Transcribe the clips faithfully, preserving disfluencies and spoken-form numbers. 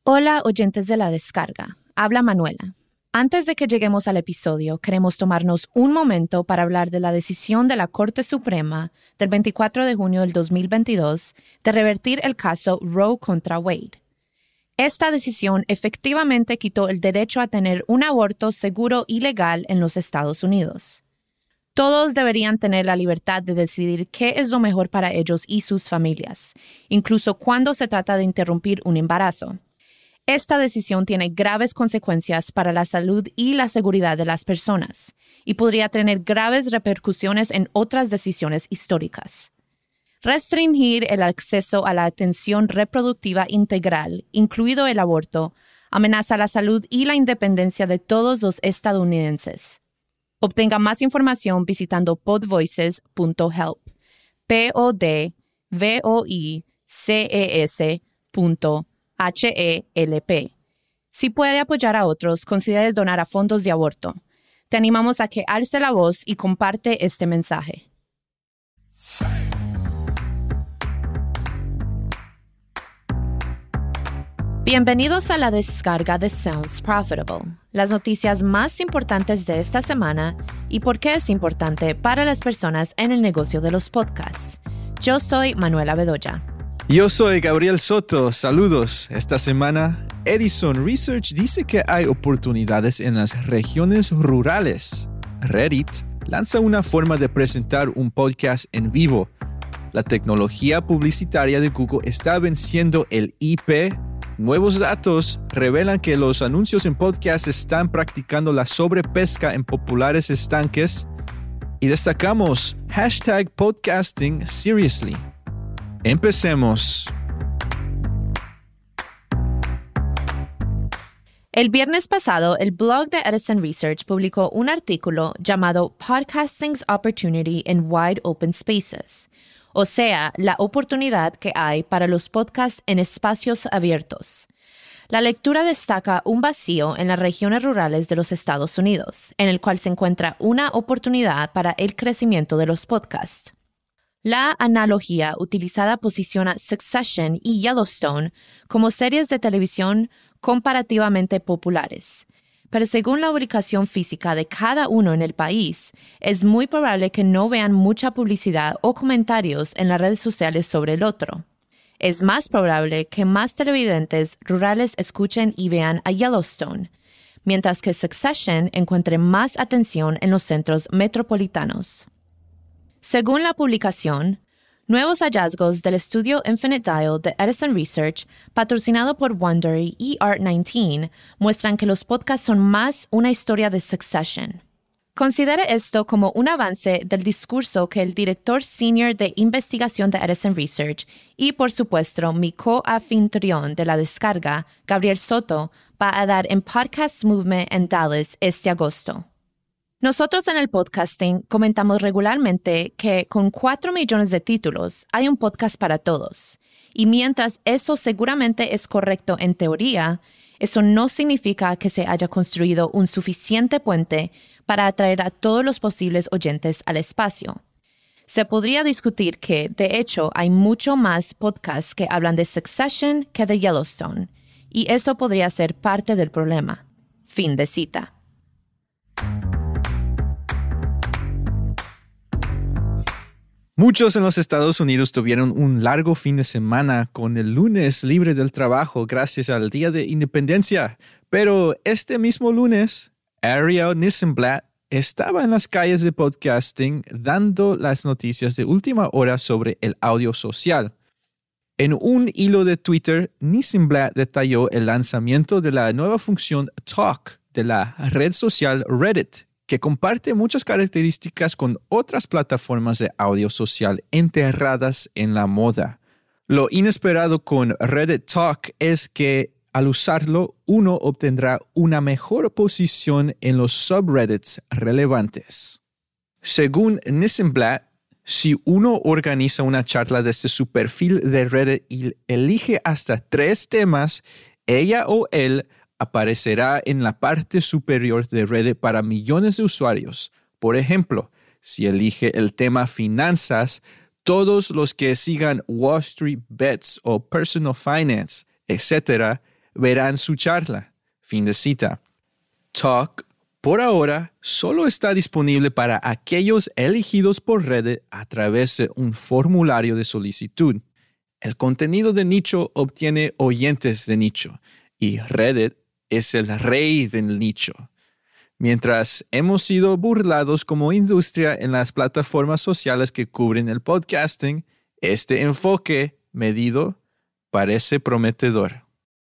Hola, oyentes de La Descarga. Habla Manuela. Antes de que lleguemos al episodio, queremos tomarnos un momento para hablar de la decisión de la Corte Suprema del veinticuatro de junio del dos mil veintidós de revertir el caso Roe contra Wade. Esta decisión efectivamente quitó el derecho a tener un aborto seguro y legal en los Estados Unidos. Todos deberían tener la libertad de decidir qué es lo mejor para ellos y sus familias, incluso cuando se trata de interrumpir un embarazo. Esta decisión tiene graves consecuencias para la salud y la seguridad de las personas y podría tener graves repercusiones en otras decisiones históricas. Restringir el acceso a la atención reproductiva integral, incluido el aborto, amenaza la salud y la independencia de todos los estadounidenses. Obtenga más información visitando podvoices punto help. P O D V O I C E S punto H E L P. Si puede apoyar a otros, considere donar a fondos de aborto. Te animamos a que alce la voz y comparte este mensaje. Bienvenidos a la descarga de Sounds Profitable, las noticias más importantes de esta semana y por qué es importante para las personas en el negocio de los podcasts. Yo soy Manuela Bedoya. Yo soy Gabriel Soto. Saludos. Esta semana, Edison Research dice que hay oportunidades en las regiones rurales. Reddit lanza una forma de presentar un podcast en vivo. La tecnología publicitaria de Google está venciendo el I P. Nuevos datos revelan que los anuncios en podcast están practicando la sobrepesca en populares estanques. Y destacamos hashtag podcasting seriously. Empecemos. El viernes pasado, el blog de Edison Research publicó un artículo llamado Podcasting's Opportunity in Wide Open Spaces, o sea, la oportunidad que hay para los podcasts en espacios abiertos. La lectura destaca un vacío en las regiones rurales de los Estados Unidos, en el cual se encuentra una oportunidad para el crecimiento de los podcasts. La analogía utilizada posiciona Succession y Yellowstone como series de televisión comparativamente populares, pero según la ubicación física de cada uno en el país, es muy probable que no vean mucha publicidad o comentarios en las redes sociales sobre el otro. Es más probable que más televidentes rurales escuchen y vean a Yellowstone, mientras que Succession encuentre más atención en los centros metropolitanos. Según la publicación, nuevos hallazgos del estudio Infinite Dial de Edison Research, patrocinado por Wondery y Art diecinueve, muestran que los podcasts son más una historia de Succession. Considere esto como un avance del discurso que el director senior de investigación de Edison Research y, por supuesto, mi co-anfitrión de la descarga, Gabriel Soto, va a dar en Podcast Movement en Dallas este agosto. Nosotros en el podcasting comentamos regularmente que con cuatro millones de títulos hay un podcast para todos. Y mientras eso seguramente es correcto en teoría, eso no significa que se haya construido un suficiente puente para atraer a todos los posibles oyentes al espacio. Se podría discutir que, de hecho, hay mucho más podcasts que hablan de Succession que de Yellowstone, y eso podría ser parte del problema. Fin de cita. Muchos en los Estados Unidos tuvieron un largo fin de semana con el lunes libre del trabajo gracias al Día de Independencia. Pero este mismo lunes, Ariel Nissenblatt estaba en las calles de podcasting dando las noticias de última hora sobre el audio social. En un hilo de Twitter, Nissenblatt detalló el lanzamiento de la nueva función Talk de la red social Reddit, que comparte muchas características con otras plataformas de audio social enterradas en la moda. Lo inesperado con Reddit Talk es que al usarlo, uno obtendrá una mejor posición en los subreddits relevantes. Según Nissenblatt, si uno organiza una charla desde su perfil de Reddit y elige hasta tres temas, ella o él aparecerá en la parte superior de Reddit para millones de usuarios. Por ejemplo, si elige el tema finanzas, todos los que sigan Wall Street Bets o Personal Finance, etcétera, verán su charla. Fin de cita. Talk, por ahora, solo está disponible para aquellos elegidos por Reddit a través de un formulario de solicitud. El contenido de nicho obtiene oyentes de nicho y Reddit es el rey del nicho. Mientras hemos sido burlados como industria en las plataformas sociales que cubren el podcasting, este enfoque medido parece prometedor.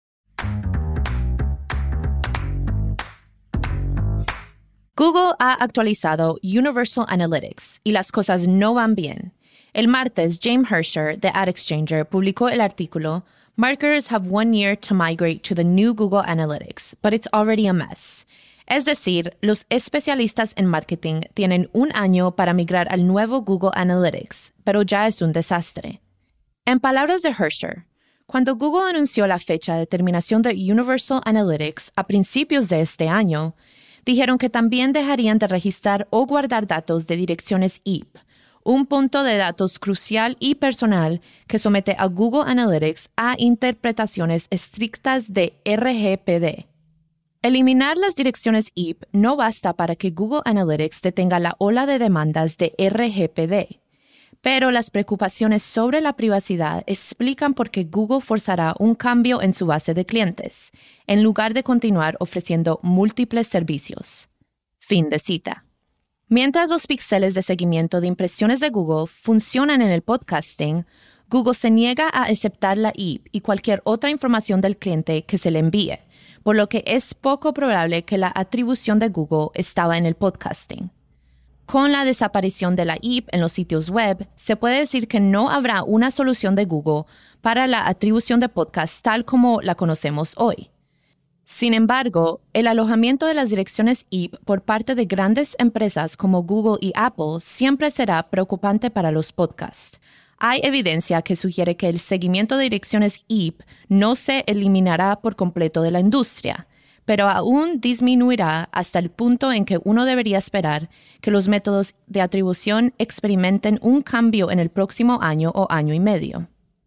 Google ha actualizado Universal Analytics y las cosas no van bien. El martes, James Hersher de AdExchanger publicó el artículo "Marketers have one year to migrate to the new Google Analytics, but it's already a mess." Es decir, los especialistas en marketing tienen un año para migrar al nuevo Google Analytics, pero ya es un desastre. En palabras de Hersher, cuando Google anunció la fecha de terminación de Universal Analytics a principios de este año, dijeron que también dejarían de registrar o guardar datos de direcciones I P, un punto de datos crucial y personal que somete a Google Analytics a interpretaciones estrictas de R G P D. Eliminar las direcciones I P no basta para que Google Analytics detenga la ola de demandas de R G P D, pero las preocupaciones sobre la privacidad explican por qué Google forzará un cambio en su base de clientes, en lugar de continuar ofreciendo múltiples servicios. Fin de cita. Mientras los píxeles de seguimiento de impresiones de Google funcionan en el podcasting, Google se niega a aceptar la I P y cualquier otra información del cliente que se le envíe, por lo que es poco probable que la atribución de Google estaba en el podcasting. Con la desaparición de la I P en los sitios web, se puede decir que no habrá una solución de Google para la atribución de podcast tal como la conocemos hoy. Sin embargo, el alojamiento de las direcciones I P por parte de grandes empresas como Google y Apple siempre será preocupante para los podcasts. Hay evidencia que sugiere que el seguimiento de direcciones I P no se eliminará por completo de la industria, pero aún disminuirá hasta el punto en que uno debería esperar que los métodos de atribución experimenten un cambio en el próximo año o año y medio.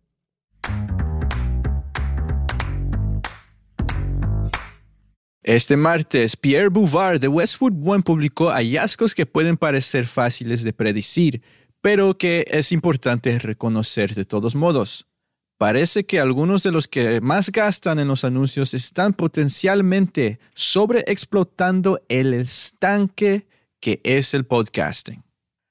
Este martes, Pierre Bouvard de Westwood One publicó hallazgos que pueden parecer fáciles de predecir, pero que es importante reconocer de todos modos. Parece que algunos de los que más gastan en los anuncios están potencialmente sobreexplotando el estanque que es el podcasting.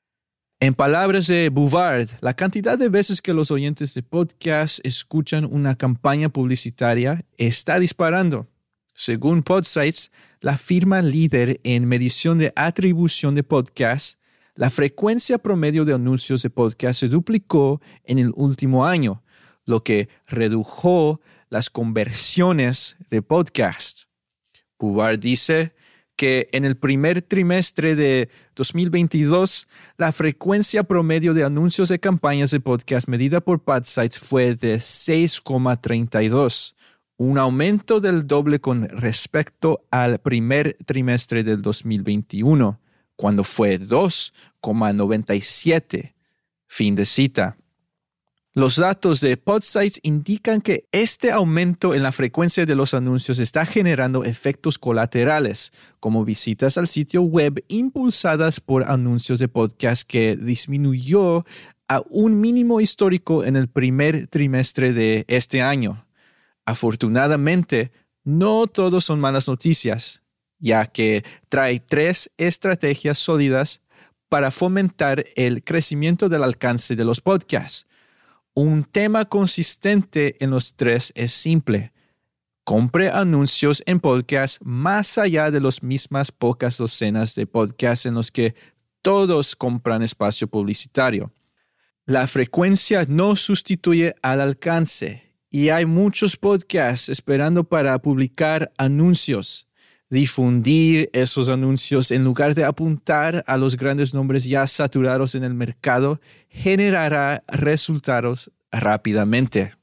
En palabras de Bouvard, la cantidad de veces que los oyentes de podcast escuchan una campaña publicitaria está disparando. Según Podsights, la firma líder en medición de atribución de podcasts, la frecuencia promedio de anuncios de podcast se duplicó en el último año, lo que redujo las conversiones de podcast. Bouvard dice que en el primer trimestre de dos mil veintidós, la frecuencia promedio de anuncios de campañas de podcast medida por Podsights fue de seis coma treinta y dos, un aumento del doble con respecto al primer trimestre del dos mil veintiuno, cuando fue dos coma noventa y siete. Fin de cita. Los datos de Podsights indican que este aumento en la frecuencia de los anuncios está generando efectos colaterales, como visitas al sitio web impulsadas por anuncios de podcast que disminuyó a un mínimo histórico en el primer trimestre de este año. Afortunadamente, no todos son malas noticias, ya que trae tres estrategias sólidas para fomentar el crecimiento del alcance de los podcasts. Un tema consistente en los tres es simple. Compre anuncios en podcasts más allá de las mismas pocas docenas de podcasts en los que todos compran espacio publicitario. La frecuencia no sustituye al alcance y hay muchos podcasts esperando para publicar anuncios. Difundir esos anuncios en lugar de apuntar a los grandes nombres ya saturados en el mercado generará resultados rápidamente.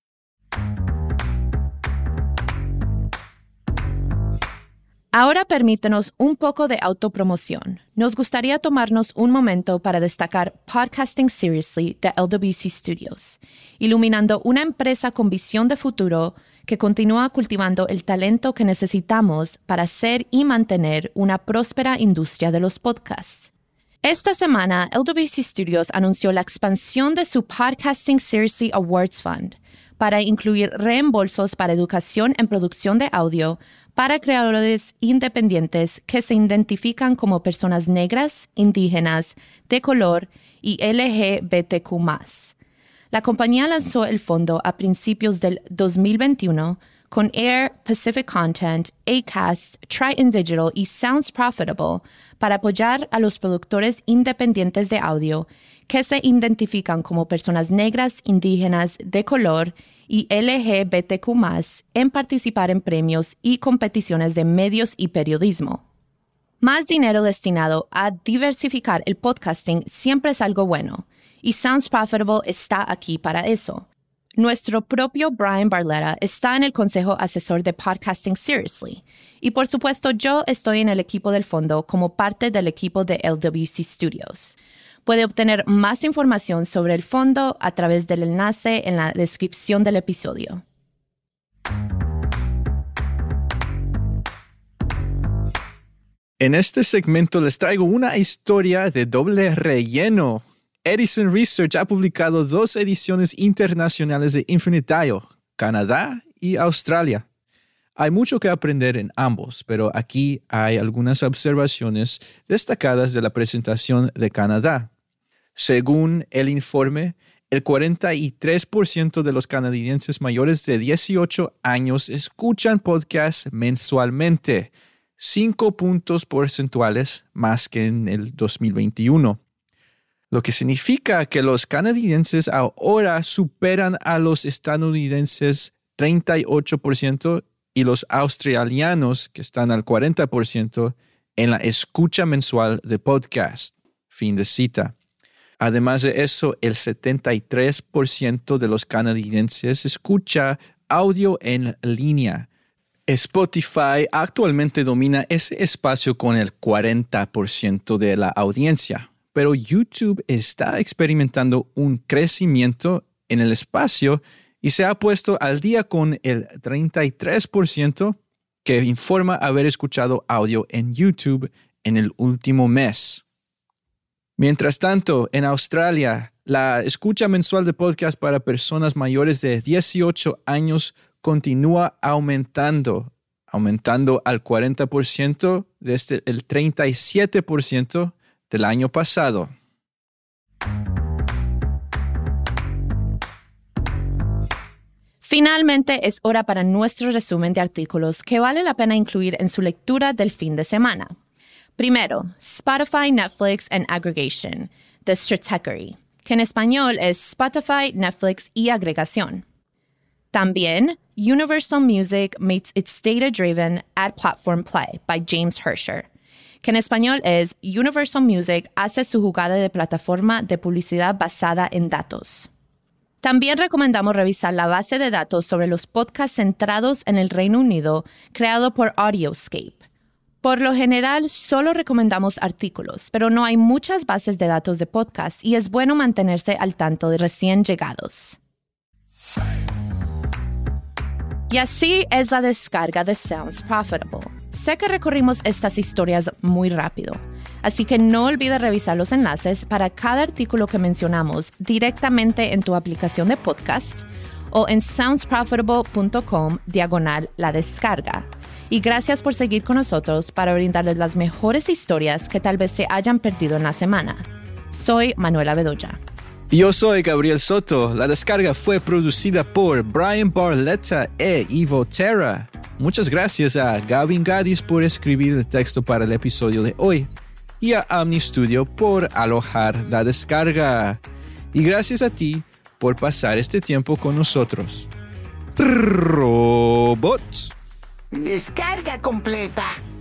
Ahora permítenos un poco de autopromoción. Nos gustaría tomarnos un momento para destacar Podcasting Seriously de L W C Studios, iluminando una empresa con visión de futuro que continúa cultivando el talento que necesitamos para hacer y mantener una próspera industria de los podcasts. Esta semana, L W C Studios anunció la expansión de su Podcasting Seriously Awards Fund para incluir reembolsos para educación en producción de audio para creadores independientes que se identifican como personas negras, indígenas, de color y L G B T Q más. La compañía lanzó el fondo a principios del dos mil veintiuno con Air, Pacific Content, Acast, Triton Digital y Sounds Profitable para apoyar a los productores independientes de audio que se identifican como personas negras, indígenas, de color y L G B T Q más en participar en premios y competiciones de medios y periodismo. Más dinero destinado a diversificar el podcasting siempre es algo bueno, y Sounds Profitable está aquí para eso. Nuestro propio Brian Barletta está en el consejo asesor de Podcasting Seriously, y por supuesto yo estoy en el equipo del fondo como parte del equipo de L W C Studios. Puede obtener más información sobre el fondo a través del enlace en la descripción del episodio. En este segmento les traigo una historia de doble relleno. Edison Research ha publicado dos ediciones internacionales de Infinite Dial, Canadá y Australia. Hay mucho que aprender en ambos, pero aquí hay algunas observaciones destacadas de la presentación de Canadá. Según el informe, el cuarenta y tres por ciento de los canadienses mayores de dieciocho años escuchan podcasts mensualmente, cinco puntos porcentuales más que en el dos mil veintiuno. Lo que significa que los canadienses ahora superan a los estadounidenses treinta y ocho por ciento y los australianos, que están al cuarenta por ciento, en la escucha mensual de podcast. Fin de cita. Además de eso, el setenta y tres por ciento de los canadienses escucha audio en línea. Spotify actualmente domina ese espacio con el cuarenta por ciento de la audiencia. Pero YouTube está experimentando un crecimiento en el espacio y se ha puesto al día con el treinta y tres por ciento que informa haber escuchado audio en YouTube en el último mes. Mientras tanto, en Australia, la escucha mensual de podcast para personas mayores de dieciocho años continúa aumentando, aumentando al cuarenta por ciento desde el treinta y siete por ciento del año pasado. Finalmente es hora para nuestro resumen de artículos que vale la pena incluir en su lectura del fin de semana. Primero, Spotify, Netflix and Aggregation, The Stratechery, que en español es Spotify, Netflix y agregación. También, Universal Music meets its data-driven ad platform play by James Hersher, que en español es Universal Music hace su jugada de plataforma de publicidad basada en datos. También recomendamos revisar la base de datos sobre los podcasts centrados en el Reino Unido creado por Audioscape. Por lo general, solo recomendamos artículos, pero no hay muchas bases de datos de podcast y es bueno mantenerse al tanto de recién llegados. Y así es la descarga de Sounds Profitable. Sé que recorrimos estas historias muy rápido, así que no olvides revisar los enlaces para cada artículo que mencionamos directamente en tu aplicación de podcast o en soundsprofitable.com diagonal la descarga. Y gracias por seguir con nosotros para brindarles las mejores historias que tal vez se hayan perdido en la semana. Soy Manuela Bedoya. Yo soy Gabriel Soto. La descarga fue producida por Brian Barletta e Ivo Terra. Muchas gracias a Gavin Gaddis por escribir el texto para el episodio de hoy y a Omni Studio por alojar la descarga. Y gracias a ti por pasar este tiempo con nosotros. Robots. Descarga completa.